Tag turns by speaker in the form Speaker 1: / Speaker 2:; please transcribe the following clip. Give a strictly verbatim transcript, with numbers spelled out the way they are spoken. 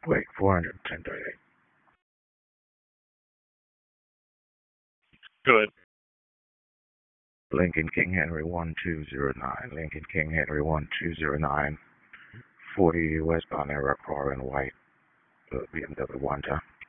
Speaker 1: Wait, four hundred ten thirty-eight.
Speaker 2: Good.
Speaker 1: Lincoln King Henry one two zero nine. Lincoln King Henry one two zero nine. forty westbound Era car in white. Uh, B M W one time.